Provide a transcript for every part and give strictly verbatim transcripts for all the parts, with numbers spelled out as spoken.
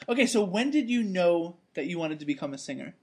Okay, so when did you know that you wanted to become a singer?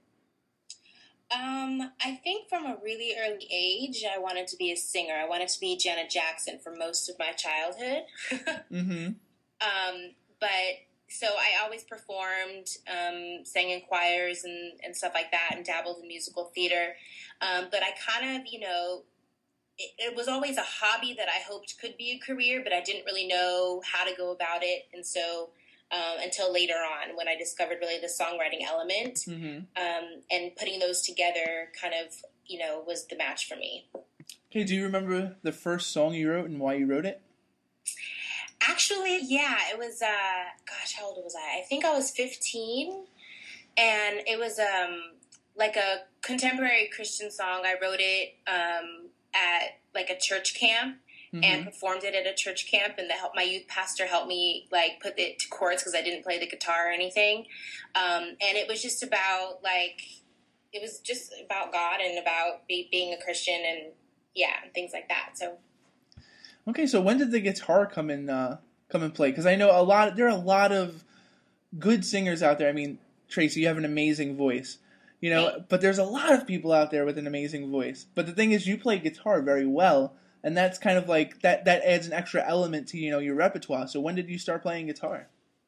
Um, I think from a really early age, I wanted to be a singer. I wanted to be Janet Jackson for most of my childhood. Mm-hmm. um, but so I always performed, um, sang in choirs and, and stuff like that, and dabbled in musical theater. Um, but I kind of, you know, it, it was always a hobby that I hoped could be a career, but I didn't really know how to go about it. And so um, until later on when I discovered really the songwriting element, Mm-hmm. um, and putting those together kind of, you know, was the match for me. Okay, do you remember the first song you wrote and why you wrote it? Actually, yeah, it was, uh, gosh, how old was I? I think I was fifteen, and it was um, like a contemporary Christian song. I wrote it um, at like a church camp. Mm-hmm. And performed it at a church camp, and the help, my youth pastor helped me like put it to chords because I didn't play the guitar or anything. Um, and it was just about like it was just about God and about be, being a Christian and yeah, and things like that. So okay, so when did the guitar come in uh, come in play? Because I know a lot. There are a lot of good singers out there. I mean, Tracy, you have an amazing voice, you know. Hey. But there's a lot of people out there with an amazing voice. But the thing is, you play guitar very well. And that's kind of like, that, that adds an extra element to, you know, your repertoire. So when did you start playing guitar?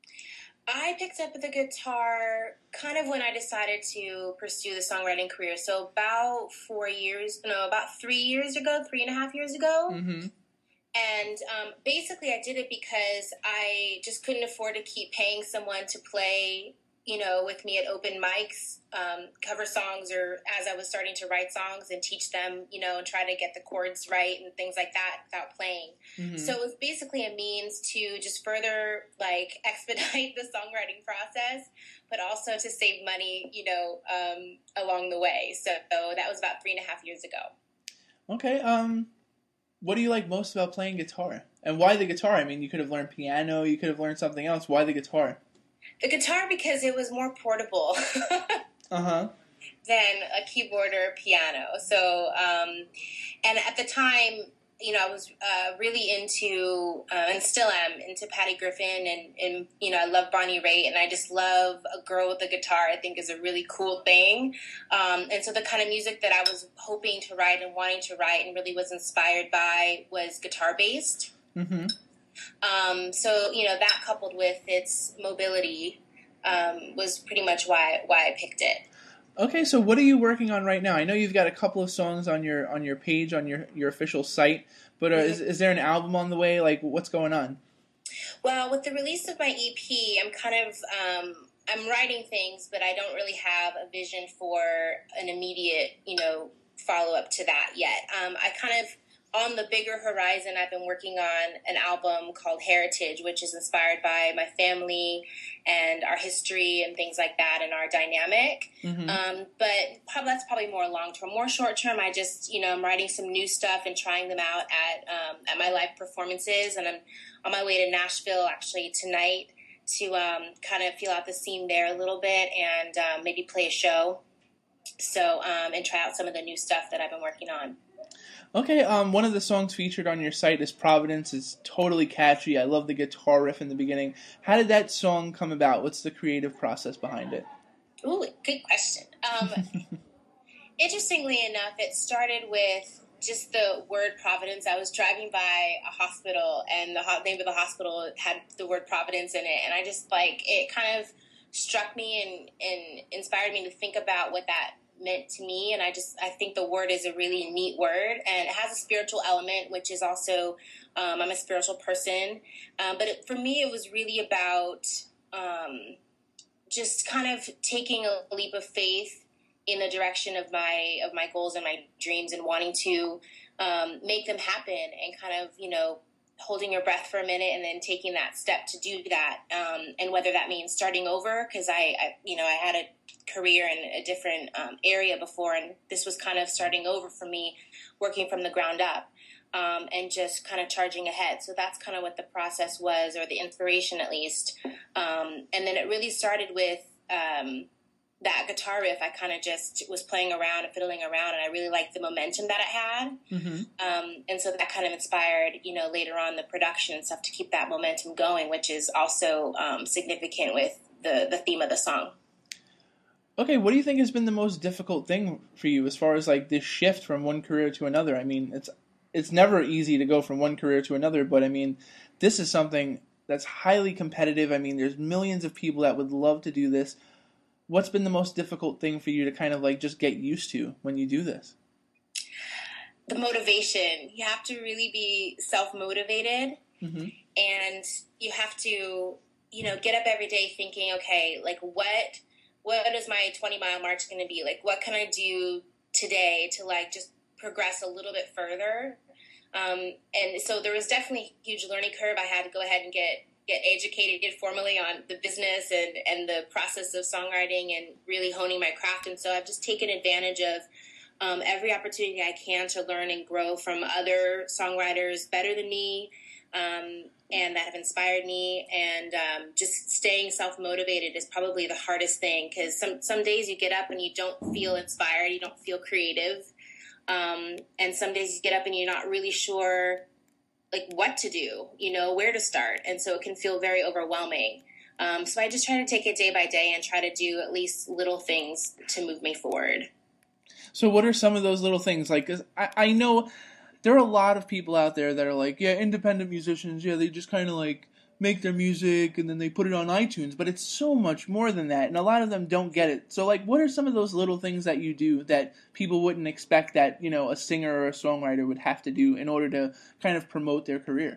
I picked up the guitar kind of when I decided to pursue the songwriting career. So about four years, no, about three years ago, three and a half years ago. Mm-hmm. And um, basically I did it because I just couldn't afford to keep paying someone to play, you know, with me at open mics, um, cover songs, or as I was starting to write songs and teach them, you know, and try to get the chords right and things like that without playing. Mm-hmm. So it was basically a means to just further, like, expedite the songwriting process, but also to save money, you know, um, along the way. So, so that was about three and a half years ago. Okay. Um, what do you like most about playing guitar? And why the guitar? I mean, you could have learned piano, you could have learned something else. Why the guitar? The guitar because it was more portable uh-huh. than a keyboard or a piano. So, um, and at the time, you know, I was uh, really into, uh, and still am, into Patty Griffin, and, and, you know, I love Bonnie Raitt, and I just love a girl with a guitar, I think is a really cool thing. Um, and so the kind of music that I was hoping to write and wanting to write and really was inspired by was guitar-based. Mm-hmm. Um, so, you know, that coupled with its mobility um, was pretty much why why I picked it. Okay, so what are you working on right now? I know you've got a couple of songs on your on your page, on your, your official site, but uh, mm-hmm. is, is there an album on the way? Like, what's going on? Well, with the release of my E P, I'm kind of, um, I'm writing things, but I don't really have a vision for an immediate, you know, follow-up to that yet. Um, I kind of, on the bigger horizon, I've been working on an album called Heritage, which is inspired by my family and our history and things like that and our dynamic. Mm-hmm. Um, but probably, that's probably more long-term. More short-term, I just, you know, I'm writing some new stuff and trying them out at um, at my live performances. And I'm on my way to Nashville, actually, tonight to um, kind of feel out the scene there a little bit and um, maybe play a show. So, um, and try out some of the new stuff that I've been working on. Okay, um, one of the songs featured on your site is Providence. It's totally catchy. I love the guitar riff in the beginning. How did that song come about? What's the creative process behind it? Ooh, good question. Um, interestingly enough, it started with just the word Providence. I was driving by a hospital, and the ho- name of the hospital had the word Providence in it, and I just, like, it kind of struck me and, and inspired me to think about what that meant to me. And I just, I think the word is a really neat word, and it has a spiritual element, which is also, um, I'm a spiritual person. Um, but it, for me, it was really about, um, just kind of taking a leap of faith in the direction of my, of my goals and my dreams, and wanting to, um, make them happen, and kind of, you know, holding your breath for a minute and then taking that step to do that. Um, and whether that means starting over, because I, I, you know, I had a career in a different um, area before, and this was kind of starting over for me, working from the ground up, um, and just kind of charging ahead. So that's kind of what the process was, or the inspiration at least. Um, and then it really started with um, that guitar riff. I kind of just was playing around and fiddling around, and I really liked the momentum that it had. Mm-hmm. Um, and so that kind of inspired, you know, later on the production and stuff to keep that momentum going, which is also um, significant with the, the theme of the song. Okay, what do you think has been the most difficult thing for you as far as like this shift from one career to another? I mean, it's it's never easy to go from one career to another, but I mean, this is something that's highly competitive. I mean, there's millions of people that would love to do this. What's been the most difficult thing for you to kind of like just get used to when you do this? The motivation. You have to really be self-motivated, mm-hmm. and you have to, you know, get up every day thinking, okay, like what, what is my twenty mile march going to be? Like, what can I do today to like just progress a little bit further? Um, and so there was definitely a huge learning curve. I had to go ahead and get, get educated formally on the business and, and the process of songwriting and really honing my craft. And so I've just taken advantage of um, every opportunity I can to learn and grow from other songwriters better than me, um, and that have inspired me. And um, just staying self-motivated is probably the hardest thing, because some, some days you get up and you don't feel inspired, you don't feel creative. Um, and some days you get up and you're not really sure like what to do, you know, where to start. And so it can feel very overwhelming. Um, so I just try to take it day by day and try to do at least little things to move me forward. So what are some of those little things? Like, 'cause I, I know there are a lot of people out there that are like, yeah, independent musicians, yeah, they just kind of like make their music and then they put it on iTunes, but it's so much more than that, and a lot of them don't get it. So like, what are some of those little things that you do that people wouldn't expect that, you know, a singer or a songwriter would have to do in order to kind of promote their career?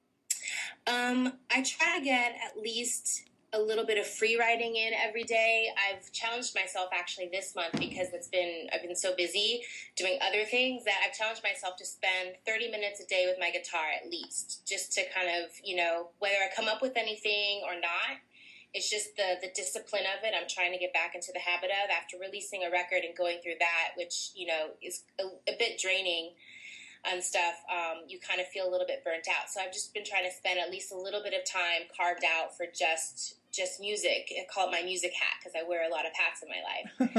Um, I try to get at least a little bit of free writing in every day. I've challenged myself actually this month, because it's been I've been so busy doing other things, that I've challenged myself to spend thirty minutes a day with my guitar at least, just to kind of, you know, whether I come up with anything or not, it's just the, the discipline of it I'm trying to get back into the habit of after releasing a record and going through that, which, you know, is a, a bit draining and stuff. Um, you kind of feel a little bit burnt out. So I've just been trying to spend at least a little bit of time carved out for just just music. I call it my music hat, because I wear a lot of hats in my life.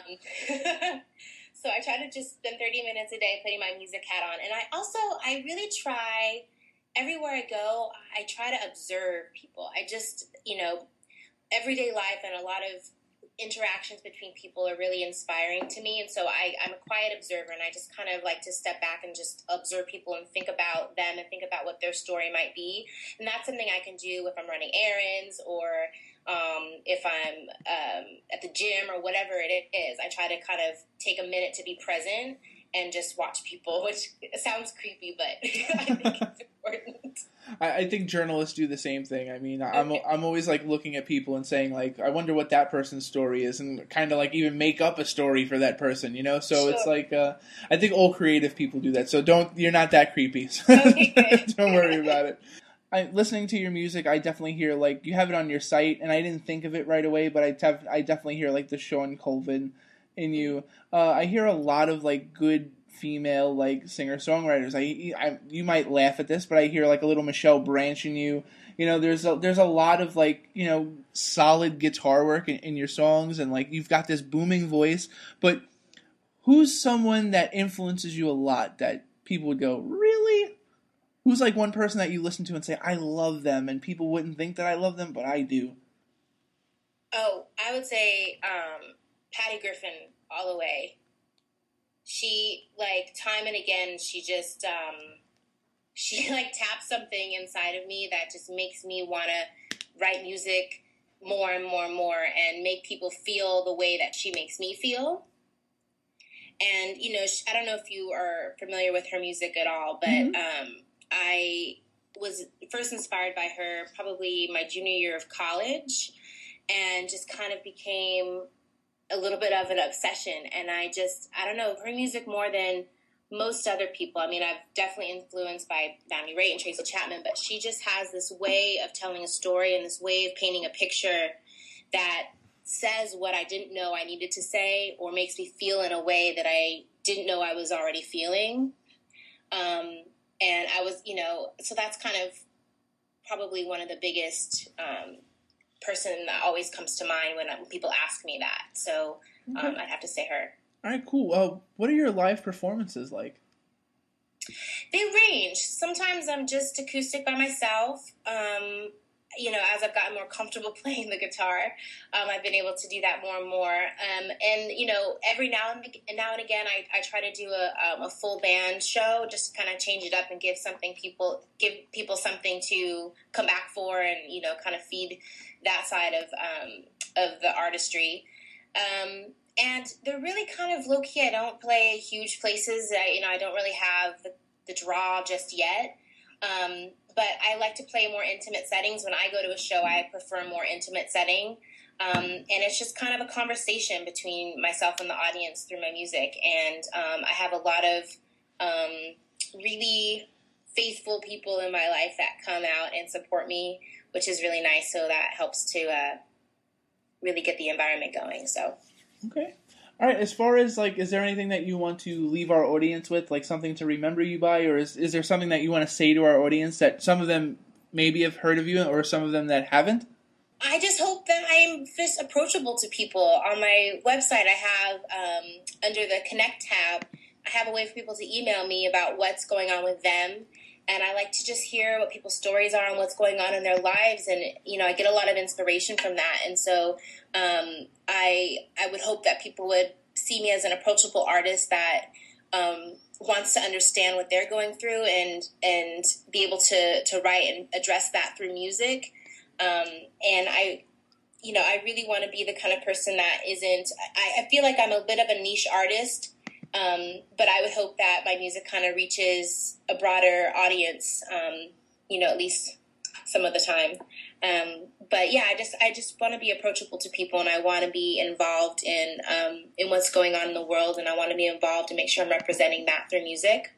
um, so I try to just spend thirty minutes a day putting my music hat on. And I also, I really try, everywhere I go, I try to observe people. I just, you know, everyday life and a lot of interactions between people are really inspiring to me. And so I, I'm a quiet observer, and I just kind of like to step back and just observe people and think about them and think about what their story might be. And that's something I can do if I'm running errands, or um, if I'm um, at the gym, or whatever it is. I try to kind of take a minute to be present and just watch people, which sounds creepy, but I think it's important. I, I think journalists do the same thing. I mean, I'm okay. I'm always like looking at people and saying like, I wonder what that person's story is, and kind of like even make up a story for that person, you know. So sure. It's like uh, I think all creative people do that. So don't you're not that creepy. So okay, don't worry about it. I, listening to your music, I definitely hear like you have it on your site, and I didn't think of it right away, but I def- I definitely hear like the Shawn Colvin in you. Uh, I hear a lot of like good female like singer-songwriters. I, I you might laugh at this, but I hear like a little Michelle Branch in you. You know, there's a, there's a lot of like, you know, solid guitar work in, in your songs, and like you've got this booming voice. But who's someone that influences you a lot that people would go, really? Who's like one person that you listen to and say, I love them, and people wouldn't think that I love them, but I do? Oh, I would say um, Patty Griffin all the way. She, like, time and again, she just, um, she, like, taps something inside of me that just makes me want to write music more and more and more and make people feel the way that she makes me feel. And, you know, she, I don't know if you are familiar with her music at all, but mm-hmm. um, I was first inspired by her probably my junior year of college, and just kind of became a little bit of an obsession. And I just, I don't know, her music more than most other people. I mean, I've definitely influenced by Bonnie Raitt and Tracy Chapman, but she just has this way of telling a story and this way of painting a picture that says what I didn't know I needed to say, or makes me feel in a way that I didn't know I was already feeling. Um, and I was, you know, so that's kind of probably one of the biggest um person that always comes to mind when, when people ask me that. So um, okay. I'd have to say her. All right, cool. Uh, what are your live performances like? They range. Sometimes I'm just acoustic by myself. Um, you know, as I've gotten more comfortable playing the guitar, um, I've been able to do that more and more. Um, and, you know, every now and, now and again, I, I try to do a, um, a full band show, just kind of change it up and give something people, give people something to come back for and, you know, kind of feed that side of, um, of the artistry. Um, and they're really kind of low key. I don't play huge places. I, you know, I don't really have the, the draw just yet. Um, but I like to play more intimate settings. When I go to a show, I prefer a more intimate setting. Um, and it's just kind of a conversation between myself and the audience through my music. And um, I have a lot of um, really faithful people in my life that come out and support me, which is really nice. So that helps to uh, really get the environment going. So, okay. All right, as far as, like, is there anything that you want to leave our audience with, like something to remember you by, or is, is there something that you want to say to our audience that some of them maybe have heard of you or some of them that haven't? I just hope that I'm just approachable to people. On my website, I have, um, under the Connect tab, I have a way for people to email me about what's going on with them. And I like to just hear what people's stories are and what's going on in their lives. And, you know, I get a lot of inspiration from that. And so um, I I would hope that people would see me as an approachable artist that um, wants to understand what they're going through and and be able to, to write and address that through music. Um, and I, you know, I really want to be the kind of person that isn't, I, I feel like I'm a bit of a niche artist. Um, but I would hope that my music kind of reaches a broader audience, um, you know, at least some of the time. Um, but yeah, I just, I just want to be approachable to people, and I want to be involved in, um, in what's going on in the world. And I want to be involved and make sure I'm representing that through music.